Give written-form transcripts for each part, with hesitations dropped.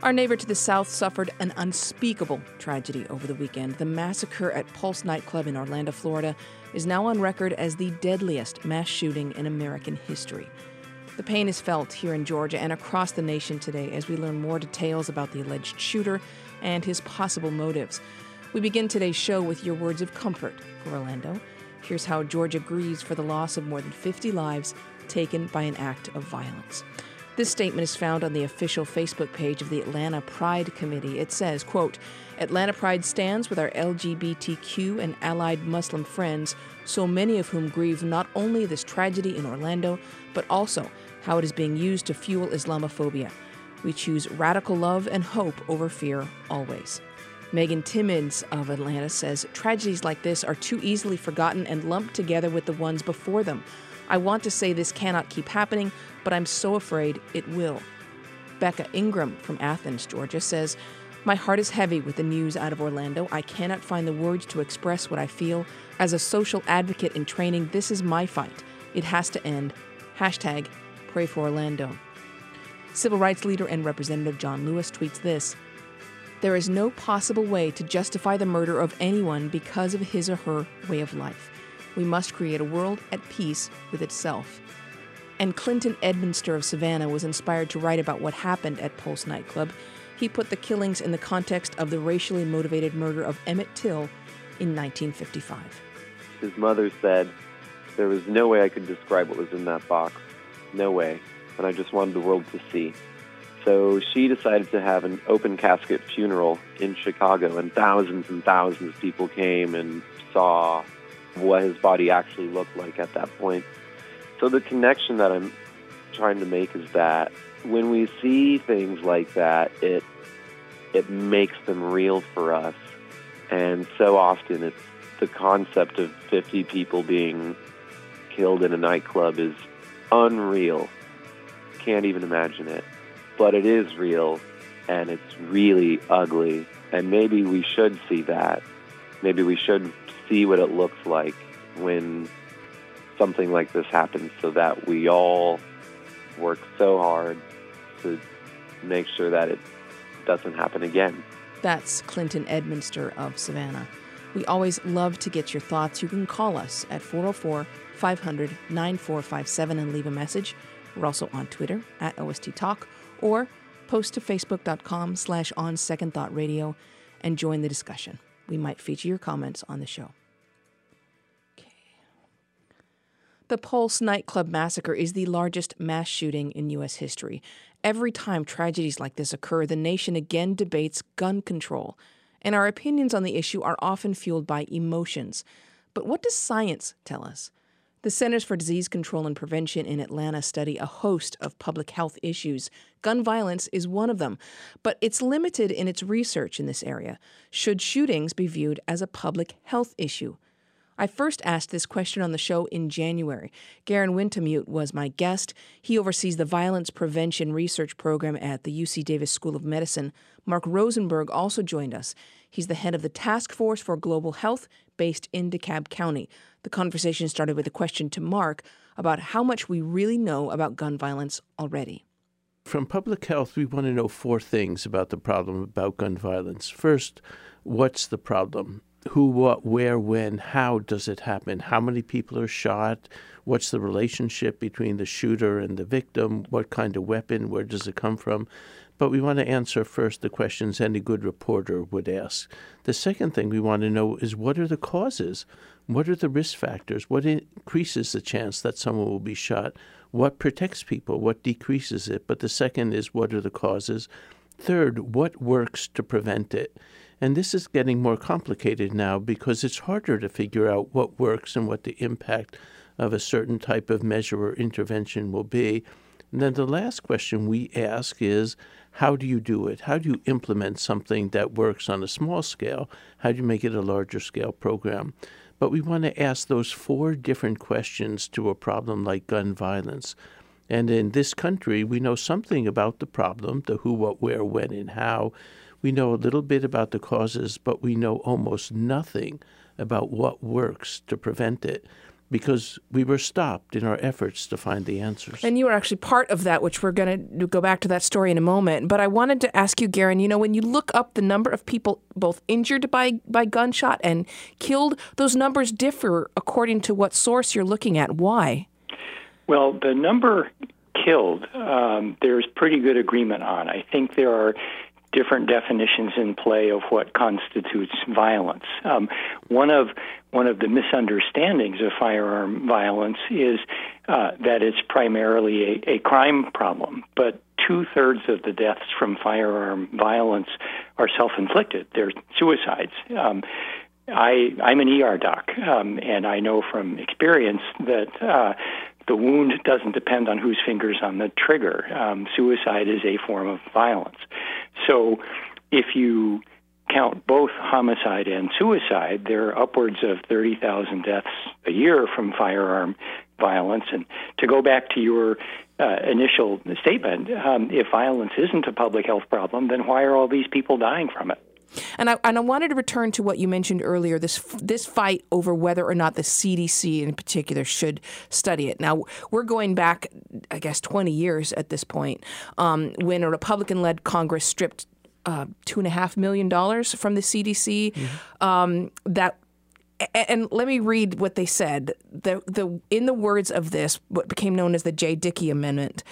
Our neighbor to the south suffered an unspeakable tragedy over the weekend. The massacre at Pulse nightclub in Orlando, Florida, is now on record as the deadliest mass shooting in American history. The pain is felt here in Georgia and across the nation today as we learn more details about the alleged shooter and his possible motives. We begin today's show with your words of comfort for Orlando. Here's how Georgia grieves for the loss of more than 50 lives taken by an act of violence. This statement is found on the official Facebook page of the Atlanta Pride Committee. It says, quote, Atlanta Pride stands with our LGBTQ and allied Muslim friends, so many of whom grieve not only this tragedy in Orlando, but also how it is being used to fuel Islamophobia. We choose radical love and hope over fear always. Megan Timmons of Atlanta says, tragedies like this are too easily forgotten and lumped together with the ones before them. I want to say this cannot keep happening, but I'm so afraid it will. Becca Ingram from Athens, Georgia says, my heart is heavy with the news out of Orlando. I cannot find the words to express what I feel. As a social advocate in training, this is my fight. It has to end. Hashtag pray for Orlando. Civil rights leader and Representative John Lewis tweets this, there is no possible way to justify the murder of anyone because of his or her way of life. We must create a world at peace with itself. And Clinton Edminster of Savannah was inspired to write about what happened at Pulse nightclub. He put the killings in the context of the racially motivated murder of Emmett Till in 1955. His mother said, there was no way I could describe what was in that box. No way. And I just wanted the world to see. So she decided to have an open casket funeral in Chicago, and thousands of people came and saw what his body actually looked like at that point. So the connection that I'm trying to make is that when we see things like that, it makes them real for us. And so often it's the concept of 50 people being killed in a nightclub is unreal. Can't even imagine it. But it is real, and it's really ugly. And maybe we should see that. Maybe we should see what it looks like when something like this happens, so that we all work so hard to make sure that it doesn't happen again. That's Clinton Edminster of Savannah. We always love to get your thoughts. You can call us at 404-500-9457 and leave a message. We're also on Twitter at OST Talk, or post to facebook.com/OnSecondThoughtRadio and join the discussion. We might feature your comments on the show. Okay. The Pulse nightclub massacre is the largest mass shooting in U.S. history. Every time tragedies like this occur, the nation again debates gun control, and our opinions on the issue are often fueled by emotions. But what does science tell us? The Centers for Disease Control and Prevention in Atlanta study a host of public health issues. Gun violence is one of them, but it's limited in its research in this area. Should shootings be viewed as a public health issue? I first asked this question on the show in January. Garen Wintemute was my guest. He oversees the Violence Prevention Research Program at the UC Davis School of Medicine. Mark Rosenberg also joined us. He's the head of the Task Force for Global Health based in DeKalb County. The conversation started with a question to Mark about how much we really know about gun violence already. From public health, we want to know four things about the problem about gun violence. First, what's the problem? Who, what, where, when, how does it happen? How many people are shot? What's the relationship between the shooter and the victim? What kind of weapon? Where does it come from? But we want to answer first the questions any good reporter would ask. The second thing we want to know is, what are the causes? What are the risk factors? What increases the chance that someone will be shot? What protects people? What decreases it? But the second is, what are the causes? Third, what works to prevent it? And this is getting more complicated now because it's harder to figure out what works and what the impact of a certain type of measure or intervention will be. And then the last question we ask is, how do you do it? How do you implement something that works on a small scale? How do you make it a larger scale program? But we want to ask those four different questions to a problem like gun violence. And in this country, we know something about the problem, the who, what, where, when, and how. We know a little bit about the causes, but we know almost nothing about what works to prevent it. because we were stopped in our efforts to find the answers. And you were actually part of that, which we're going to go back to that story in a moment. But I wanted to ask you, Garen, when you look up the number of people both injured by gunshot and killed, those numbers differ according to what source you're looking at. Why? Well, the number killed, there's pretty good agreement on. I think there are different definitions in play of what constitutes violence. One of the misunderstandings of firearm violence is that it's primarily a crime problem, but 2/3 of the deaths from firearm violence are self-inflicted. They're suicides. I'm an ER doc, and I know from experience that the wound doesn't depend on whose finger's on the trigger. Suicide is a form of violence. So if you count both homicide and suicide, there are upwards of 30,000 deaths a year from firearm violence. And to go back to your initial statement, if violence isn't a public health problem, then why are all these people dying from it? And I wanted to return to what you mentioned earlier, this fight over whether or not the CDC in particular should study it. Now, we're going back, I guess, 20 years at this point, when a Republican-led Congress stripped $2.5 million from the CDC. And let me read what they said. In the words of this, what became known as the J. Dickey Amendment,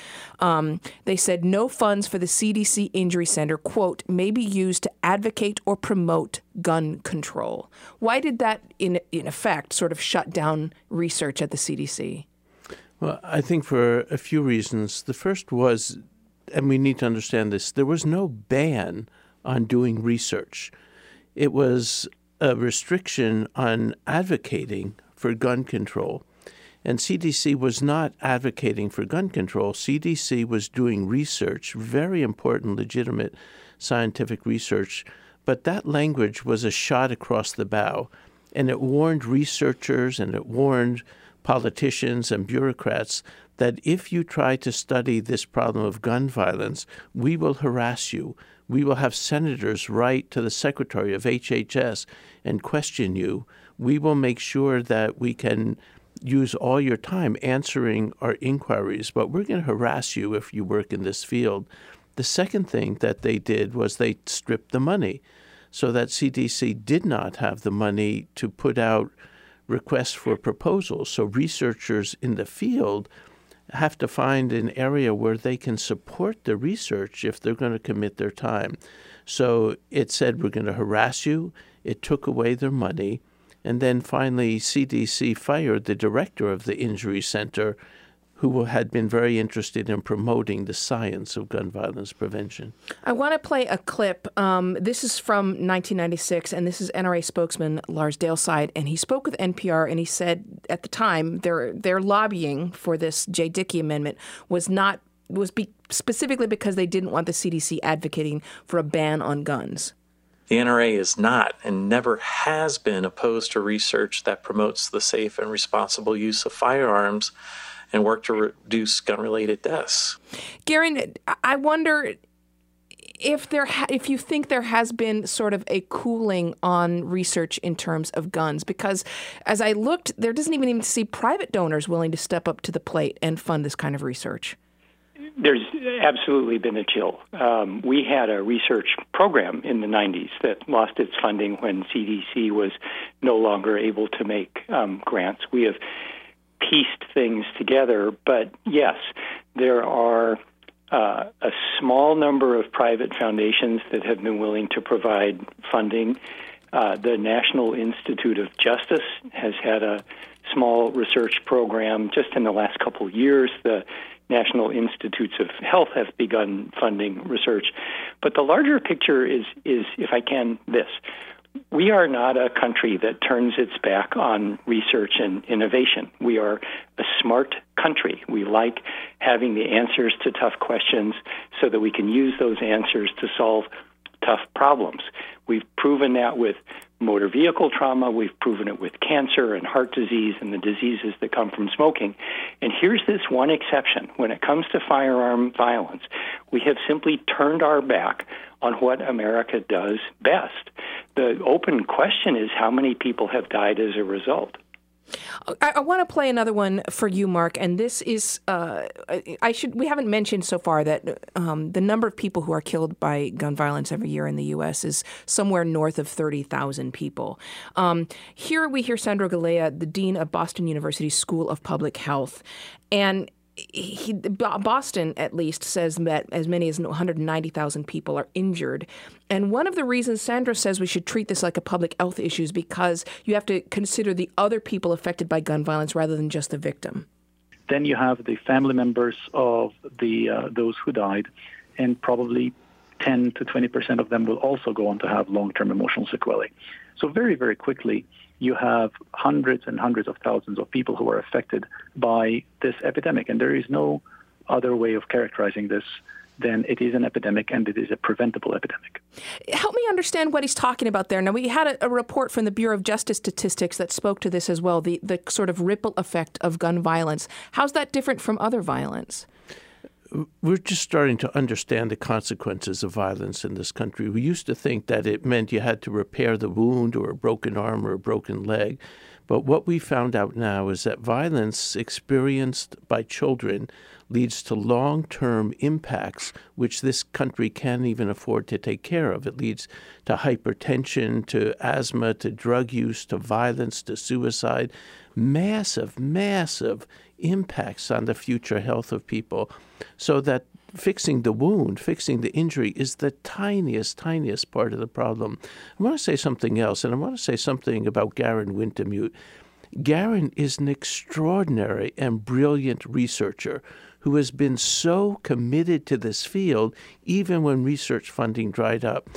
they said no funds for the CDC Injury Center, quote, may be used to advocate or promote gun control. Why did that, in effect, sort of shut down research at the CDC? Well, I think for a few reasons. The first was, and we need to understand this, there was no ban on doing research. It was a restriction on advocating for gun control. And CDC was not advocating for gun control. CDC was doing research, very important, legitimate scientific research. But that language was a shot across the bow. And it warned researchers and it warned politicians and bureaucrats that if you try to study this problem of gun violence, we will harass you. We will have senators write to the secretary of HHS and question you. We will make sure that we can use all your time answering our inquiries, but we're going to harass you if you work in this field. The second thing that they did was they stripped the money so that CDC did not have the money to put out requests for proposals. So researchers in the field have to find an area where they can support the research if they're going to commit their time. So it said, we're going to harass you. It took away their money. And then finally, CDC fired the director of the Injury Center, who had been very interested in promoting the science of gun violence prevention. I want to play a clip. This is from 1996, and this is NRA spokesman Lars Daleside, and he spoke with NPR, and he said at the time their lobbying for this J. Dickey Amendment was specifically because they didn't want the CDC advocating for a ban on guns. The NRA is not and never has been opposed to research that promotes the safe and responsible use of firearms and work to reduce gun-related deaths. Garen, I wonder if you think there has been sort of a cooling on research in terms of guns, because as I looked, there doesn't even see private donors willing to step up to the plate and fund this kind of research. There's absolutely been a chill. We had a research program in the 90s that lost its funding when CDC was no longer able to make grants. We have pieced things together, but yes, there are a small number of private foundations that have been willing to provide funding. The National Institute of Justice has had a small research program. Just in the last couple of years, the National Institutes of Health have begun funding research. But the larger picture is, if I can, this. We are not a country that turns its back on research and innovation. We are a smart country. We like having the answers to tough questions so that we can use those answers to solve tough problems. We've proven that with motor vehicle trauma. We've proven it with cancer and heart disease and the diseases that come from smoking. And here's this one exception. When it comes to firearm violence, we have simply turned our back on what America does best. The open question is how many people have died as a result. I want to play another one for you, Mark, and this is we haven't mentioned so far that the number of people who are killed by gun violence every year in the U.S. is somewhere north of 30,000 people. Here we hear Sandro Galea, the dean of Boston University School of Public Health, and Boston, at least, says that as many as 190,000 people are injured. And one of the reasons Sandra says we should treat this like a public health issue is because you have to consider the other people affected by gun violence rather than just the victim. Then you have the family members of those who died, and probably 10 to 20% of them will also go on to have long-term emotional sequelae. So very, very quickly, you have hundreds and hundreds of thousands of people who are affected by this epidemic. And there is no other way of characterizing this than it is an epidemic, and it is a preventable epidemic. Help me understand what he's talking about there. Now, we had a report from the Bureau of Justice Statistics that spoke to this as well, the sort of ripple effect of gun violence. How's that different from other violence? We're just starting to understand the consequences of violence in this country. We used to think that it meant you had to repair the wound or a broken arm or a broken leg. But what we found out now is that violence experienced by children leads to long-term impacts which this country can't even afford to take care of. It leads to hypertension, to asthma, to drug use, to violence, to suicide. Massive, massive impacts on the future health of people, so that fixing the wound, fixing the injury is the tiniest part of the problem. I want to say something else, and I want to say something about Garen Wintemute. Garen is an extraordinary and brilliant researcher who has been so committed to this field even when research funding dried up.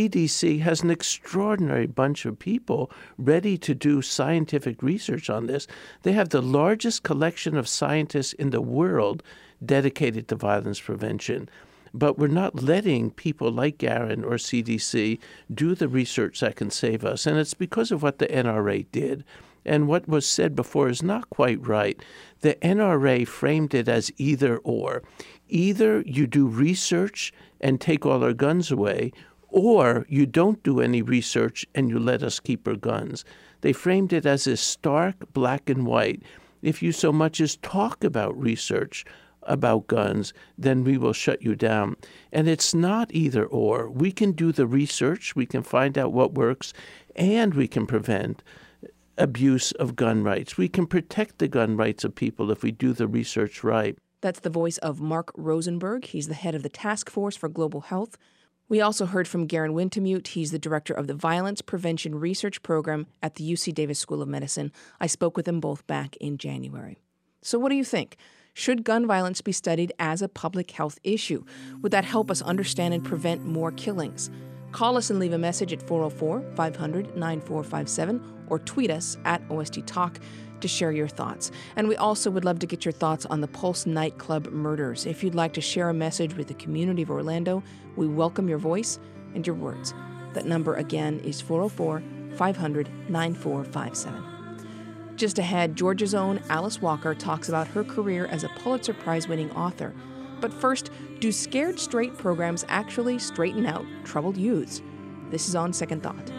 CDC has an extraordinary bunch of people ready to do scientific research on this. They have the largest collection of scientists in the world dedicated to violence prevention. But we're not letting people like Garen or CDC do the research that can save us. And it's because of what the NRA did. And what was said before is not quite right. The NRA framed it as either or. Either you do research and take all our guns away, or you don't do any research and you let us keep our guns. They framed it as a stark black and white. If you so much as talk about research about guns, then we will shut you down. And it's not either or. We can do the research, we can find out what works, and we can prevent abuse of gun rights. We can protect the gun rights of people if we do the research right. That's the voice of Mark Rosenberg. He's the head of the Task Force for Global Health. We also heard from Garen Wintemute. He's the director of the Violence Prevention Research Program at the UC Davis School of Medicine. I spoke with them both back in January. So what do you think? Should gun violence be studied as a public health issue? Would that help us understand and prevent more killings? Call us and leave a message at 404-500-9457 or tweet us at OST Talk to share your thoughts. And we also would love to get your thoughts on the Pulse nightclub murders. If you'd like to share a message with the community of Orlando, we welcome your voice and your words. That number again is 404-500-9457. Just ahead, Georgia's own Alice Walker talks about her career as a Pulitzer Prize-winning author. But first, do Scared Straight programs actually straighten out troubled youths? This is On Second Thought.